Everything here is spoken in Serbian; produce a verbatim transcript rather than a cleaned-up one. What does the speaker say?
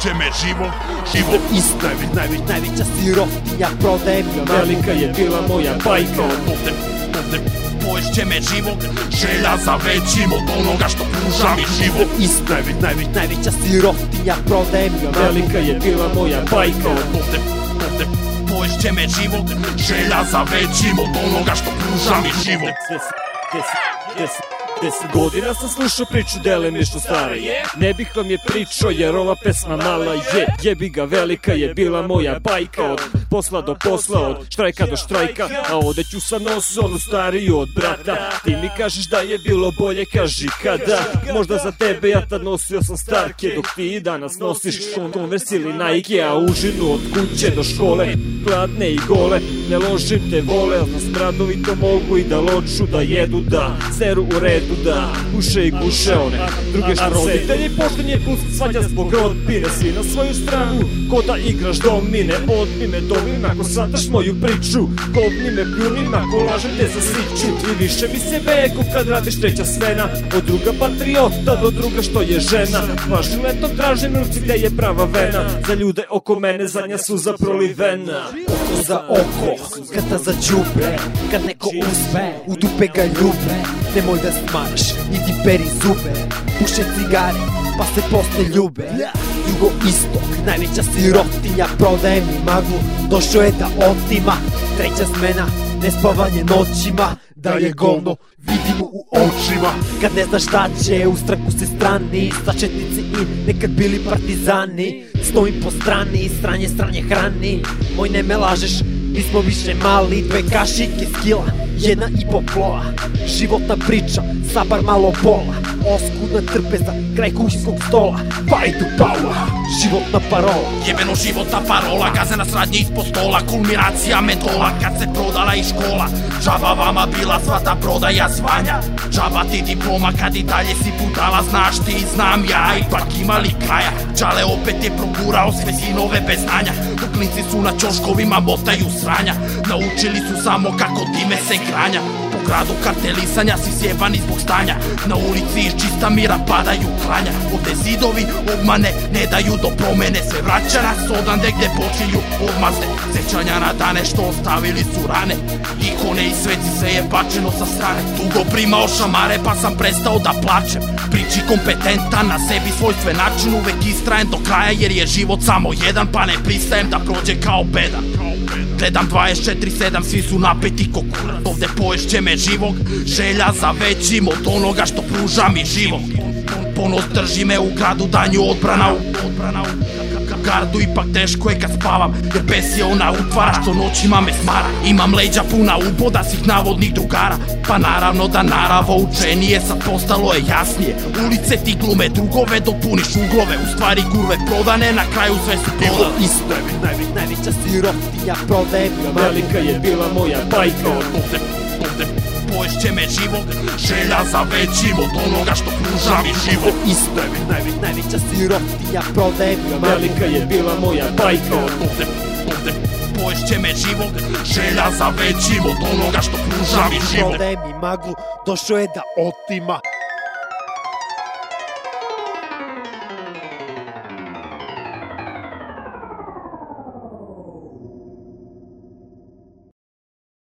poješće me živog, živog Isto, najveć, najveća sirotinja prodaje mi magu. Velika je bila moja bajka. Ovde, ovde poješće me živog, želja za većim od onoga što pruža mi živog Isto, najveć, najveć, najveća sirotinja prodaje mi magu. Velika je bila moja bajka. Ovde, ovde poješće me živog, želja za većim od onoga što pruža mi živog Deset godina sam slušao priču delimično stare. Ne bih vam je pričao jer ova pesma mala je. Jebi ga, velika je bila moja bajka. Od posla do posla, od štrajka do štrajka. A odeću sa nosu onu stariju od brata. Ti mi kažeš da je bilo bolje, kaži kada. Možda za tebe ja tad nosio sam starke, dok ti danas nosiš Converse ili Nike. A užinu od kuće do škole, gladne i gole. Ne ložim te vole, ali smradovi to mogu i da loču, da jedu, da seru u redu, da guše i guše one druge što se. A roditelji poštenje plus svađa zbog rodbine. Svi na svoju stranu, ko da igraš domine. Odmi me domim ako shvataš moju priču. Kopni me pljunim ako lažem te za siću. I više mi se veku kad radiš treća svena. Od druga patriota do druga što je žena. Važnim letom tražim ruci gde je prava vena. Za ljude oko mene zadnja suza prolivena. Oko za oko, kada za đubre. Kad neko uspe, u dupe ga ljube. Nemoj da smaraš, niti peri zube. Puše cigare, pa se posle ljube. Jugoistok, najveća sirotinja prodaje mi maglu. Došao je da otima, treća smena, nespavanje noćima. Da je govno, vidimo u očima. Kad ne znaš šta će, u stranku se strani. Sačetnici i nekad bili partizani. Stojim po strani, stranje stranje hrani. Moj ne me lažeš, nismo više mali. Dve kašike skila, jedna i po ploa. Životna priča, sa bar malo bola. Oskudna trpeza, kraj kućinskog stola. Fight to power, životna parola. Jebeno životna parola, gazena sradnje ispod stola. Kulminacija metola, kad se prodala i škola. Džaba vama bila sva ta prodaja zvanja. Džaba ti diploma kad i dalje si putala. Znaš ti, znam ja, ipak imali kraja. Džale opet je progurao sve sinove bez znanja. Klinci su na ćoškovima motaju sranja. Naučili su samo kako time se granja. Po gradu kartelisanja si sjebani zbog stanja. Na ulici iz čista mira padaju klanja. Ovde zidovi obmane ne daju do promene. Sve vraća nas odande gde počinju odmazde. Sećanja na dane što ostavili su rane. Ikone i sveci sve je bačeno sa strane. Dugo primao šamare pa sam prestao da plačem. Priči kompetentan, na sebi svojstven način. Uvek istrajem do kraja jer je život samo jedan. Pa ne pristajem da prođe kao bedan. Gledam dvadeset četiri sedam, svi su napeti ko kurac. Ovde poješće me živog, želja za većim od onoga što pruža mi živog. Ponos drži me u gradu, danju odbrana u odbrana u gardu, ipak teško je kad spavam. Jer bes je ona utvara što noćima me smara. Imam leđa puna uboda svih navodnih drugara. Pa naravno da naravo učenije, sad postalo je jasnije. Ulice ti glume drugove dok puniš uglove. U stvari kurve prodane, na kraju sve su prodane. Isto, najveć, najveća sirotinja prodaje mi magu. Velika je bila moja bajka. Ovde, ovde poješće me živog, želja za većim od onoga što pruža mi živog Isto, najveć, najveća sirotinja prodaje mi magu. Velika je bila moja bajka. Ovde, ovde poješće me živog, želja za većim od onoga što pruža mi živog Prodaje mi maglu, došao je da otima.